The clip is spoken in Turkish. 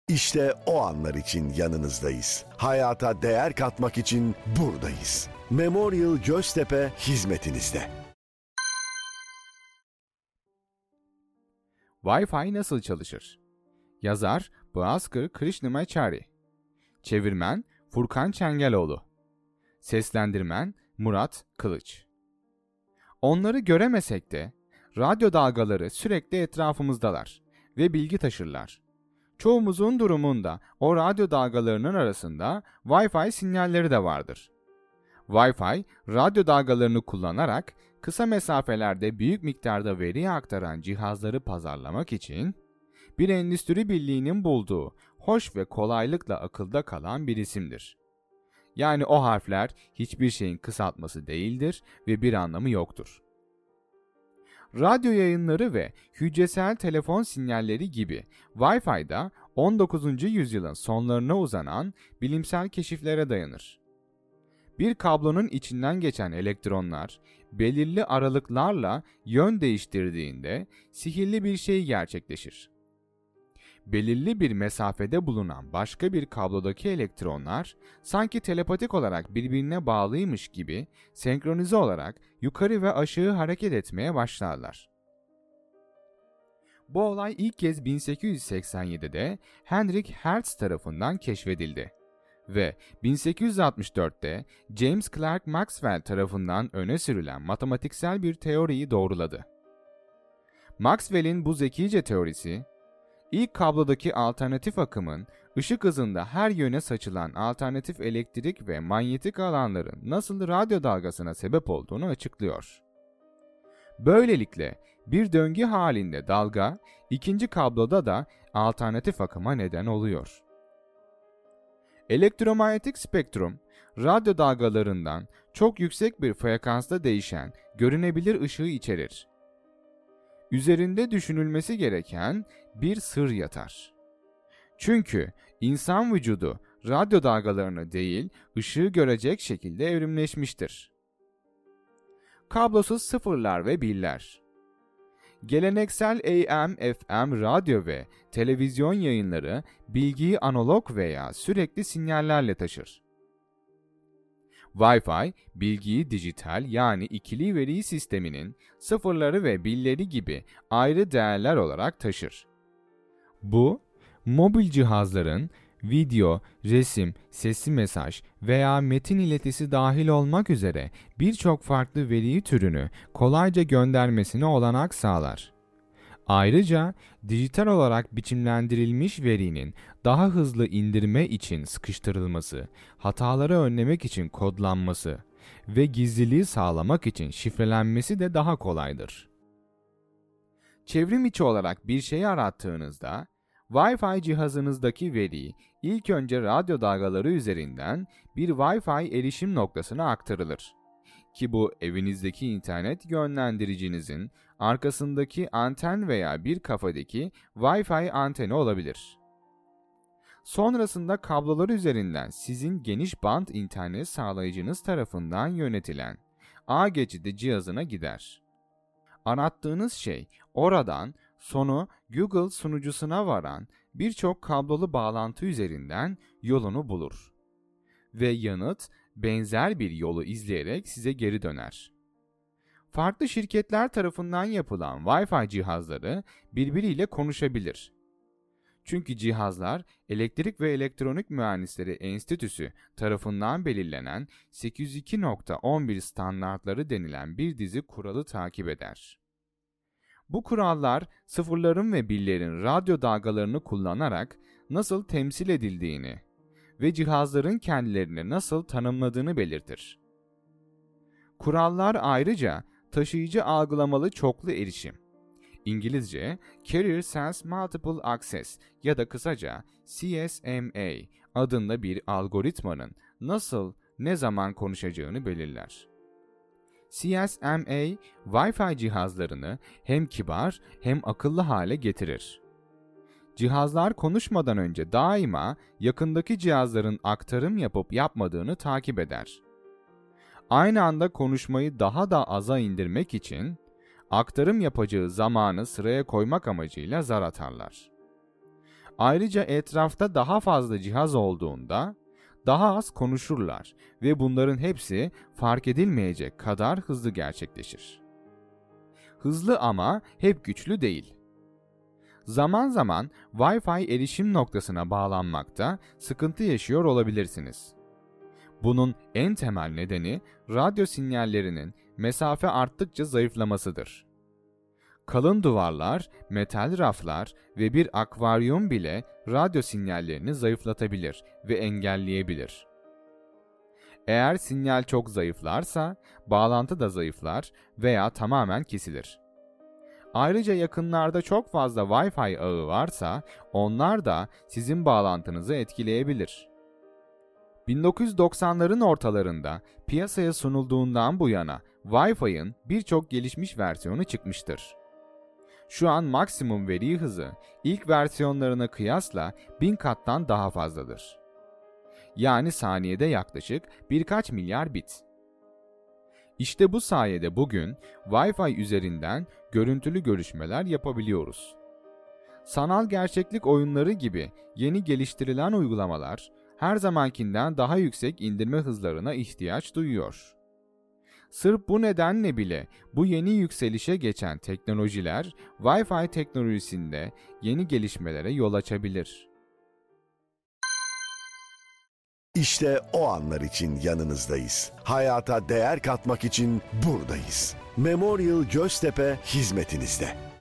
İşte o anlar için yanınızdayız. Hayata değer katmak için buradayız. Memorial Göztepe hizmetinizde. Wi-Fi nasıl çalışır? Yazar Bhaskar Krishnamachari. Çevirmen Furkan Çengeloğlu. Seslendirmen Murat Kılıç. Onları göremesek de radyo dalgaları sürekli etrafımızdalar ve bilgi taşırlar. Çoğumuzun durumunda o radyo dalgalarının arasında Wi-Fi sinyalleri de vardır. Wi-Fi, radyo dalgalarını kullanarak kısa mesafelerde büyük miktarda veri aktaran cihazları pazarlamak için bir endüstri birliğinin bulduğu hoş ve kolaylıkla akılda kalan bir isimdir. Yani o harfler hiçbir şeyin kısaltması değildir ve bir anlamı yoktur. Radyo yayınları ve hücresel telefon sinyalleri gibi Wi-Fi'da 19. yüzyılın sonlarına uzanan bilimsel keşiflere dayanır. Bir kablonun içinden geçen elektronlar belirli aralıklarla yön değiştirdiğinde sihirli bir şey gerçekleşir. Belirli bir mesafede bulunan başka bir kablodaki elektronlar sanki telepatik olarak birbirine bağlıymış gibi senkronize olarak yukarı ve aşağı hareket etmeye başlarlar. Bu olay ilk kez 1887'de Heinrich Hertz tarafından keşfedildi ve 1864'te James Clerk Maxwell tarafından öne sürülen matematiksel bir teoriyi doğruladı. Maxwell'in bu zekice teorisi, İlk kablodaki alternatif akımın ışık hızında her yöne saçılan alternatif elektrik ve manyetik alanların nasıl radyo dalgasına sebep olduğunu açıklıyor. Böylelikle bir döngü halinde dalga, ikinci kabloda da alternatif akıma neden oluyor. Elektromanyetik spektrum, radyo dalgalarından çok yüksek bir frekansta değişen, görünebilir ışığı içerir. Üzerinde düşünülmesi gereken bir sır yatar. Çünkü insan vücudu radyo dalgalarını değil, ışığı görecek şekilde evrimleşmiştir. Kablosuz sıfırlar ve birler. Geleneksel AM/FM radyo ve televizyon yayınları bilgiyi analog veya sürekli sinyallerle taşır. Wi-Fi, bilgiyi dijital yani ikili veri sisteminin sıfırları ve birleri gibi ayrı değerler olarak taşır. Bu, mobil cihazların video, resim, sesli mesaj veya metin iletisi dahil olmak üzere birçok farklı veri türünü kolayca göndermesine olanak sağlar. Ayrıca dijital olarak biçimlendirilmiş verinin daha hızlı indirme için sıkıştırılması, hataları önlemek için kodlanması ve gizliliği sağlamak için şifrelenmesi de daha kolaydır. Çevrim içi olarak bir şeyi arattığınızda, Wi-Fi cihazınızdaki veriyi ilk önce radyo dalgaları üzerinden bir Wi-Fi erişim noktasına aktarılır. Ki bu evinizdeki internet yönlendiricinizin arkasındaki anten veya bir kafadaki Wi-Fi anteni olabilir. Sonrasında kablolar üzerinden sizin geniş bant internet sağlayıcınız tarafından yönetilen ağ geçidi cihazına gider. Arattığınız şey oradan sonu Google sunucusuna varan birçok kablolu bağlantı üzerinden yolunu bulur. Ve yanıt benzer bir yolu izleyerek size geri döner. Farklı şirketler tarafından yapılan Wi-Fi cihazları birbiriyle konuşabilir. Çünkü cihazlar Elektrik ve Elektronik Mühendisleri Enstitüsü tarafından belirlenen 802.11 standartları denilen bir dizi kuralı takip eder. Bu kurallar sıfırların ve birlerin radyo dalgalarını kullanarak nasıl temsil edildiğini ve cihazların kendilerini nasıl tanımladığını belirtir. Kurallar ayrıca taşıyıcı algılamalı çoklu erişim, İngilizce Carrier Sense Multiple Access ya da kısaca CSMA adında bir algoritmanın nasıl, ne zaman konuşacağını belirler. CSMA, Wi-Fi cihazlarını hem kibar hem akıllı hale getirir. Cihazlar konuşmadan önce daima yakındaki cihazların aktarım yapıp yapmadığını takip eder. Aynı anda konuşmayı daha da aza indirmek için aktarım yapacağı zamanı sıraya koymak amacıyla zar atarlar. Ayrıca etrafta daha fazla cihaz olduğunda daha az konuşurlar ve bunların hepsi fark edilmeyecek kadar hızlı gerçekleşir. Hızlı ama hep güçlü değil. Zaman zaman Wi-Fi erişim noktasına bağlanmakta sıkıntı yaşıyor olabilirsiniz. Bunun en temel nedeni radyo sinyallerinin mesafe arttıkça zayıflamasıdır. Kalın duvarlar, metal raflar ve bir akvaryum bile radyo sinyallerini zayıflatabilir ve engelleyebilir. Eğer sinyal çok zayıflarsa, bağlantı da zayıflar veya tamamen kesilir. Ayrıca yakınlarda çok fazla Wi-Fi ağı varsa, onlar da sizin bağlantınızı etkileyebilir. 1990'ların ortalarında piyasaya sunulduğundan bu yana Wi-Fi'nin birçok gelişmiş versiyonu çıkmıştır. Şu an maksimum veri hızı ilk versiyonlarına kıyasla 1000 kattan daha fazladır. Yani saniyede yaklaşık birkaç milyar bit. İşte bu sayede bugün Wi-Fi üzerinden görüntülü görüşmeler yapabiliyoruz. Sanal gerçeklik oyunları gibi yeni geliştirilen uygulamalar her zamankinden daha yüksek indirme hızlarına ihtiyaç duyuyor. Sırf bu nedenle bile bu yeni yükselişe geçen teknolojiler Wi-Fi teknolojisinde yeni gelişmelere yol açabilir. İşte o anlar için yanınızdayız. Hayata değer katmak için buradayız. Memorial Göztepe hizmetinizde.